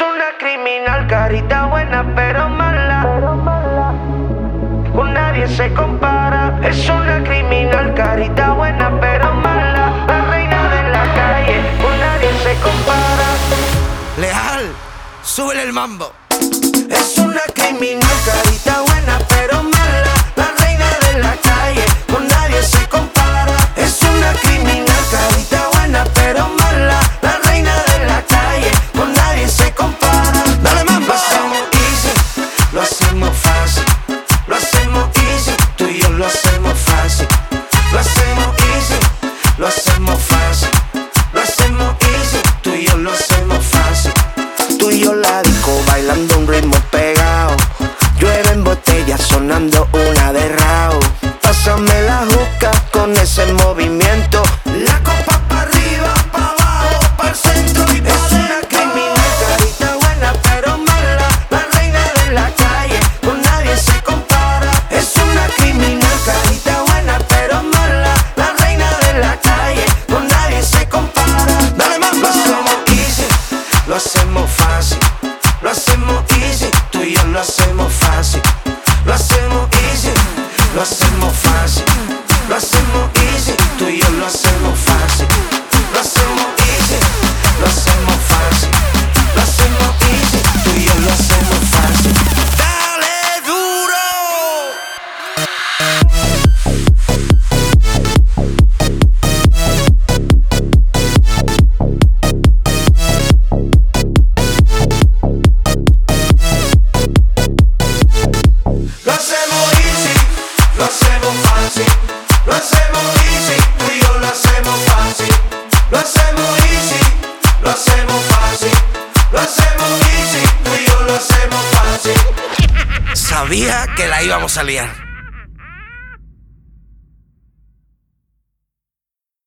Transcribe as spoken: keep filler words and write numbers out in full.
una criminal, carita buena pero mala. Con nadie se compara. Es una criminal, carita buena pero mala. La reina de la calle, con nadie se compara. Leal, súbele el mambo. Es una criminal, carita buena pero mala. La reina de la calle, con nadie se compara. Es una criminal, carita buena pero mala. La reina de la calle, con nadie se compara. Dale mambo. Lo hacemos easy, lo hacemos fácil. Lo hacemos easy, tú y yo lo hacemos fácil. Lo hacemos easy, lo hacemos fácil. Lo hacemos easy, tú y yo lo hacemos fácil. Tú y yo la disco bailando un ritmo pegado. Llueven botellas sonando una de rao. Pásame la juca con ese movimiento. La copa pa' arriba, pa' abajo, pa'l centro y pa' es adentro. Una criminal, carita buena pero mala. La reina de la calle, con nadie se compara. Es una criminal, carita buena pero mala. La reina de la calle, con nadie se compara. Dale mambo. Lo hacemos easy, lo hacemos fácil. Lo hacemos easy, tú y yo lo hacemos fácil. Lo hacemos easy, lo hacemos fácil. Lo hacemos easy, tú y yo lo hacemos fácil. Lo hacemos easy, lo hacemos fácil. Lo hacemos easy, tú y yo lo hacemos fácil. Dale duro. Lo hacemos easy, lo hacemos fácil. Lo hacemos easy, tú y yo lo hacemos fácil. Lo hacemos easy, lo hacemos fácil. Lo hacemos easy, tú y yo lo hacemos fácil. Sabía que la íbamos a liar.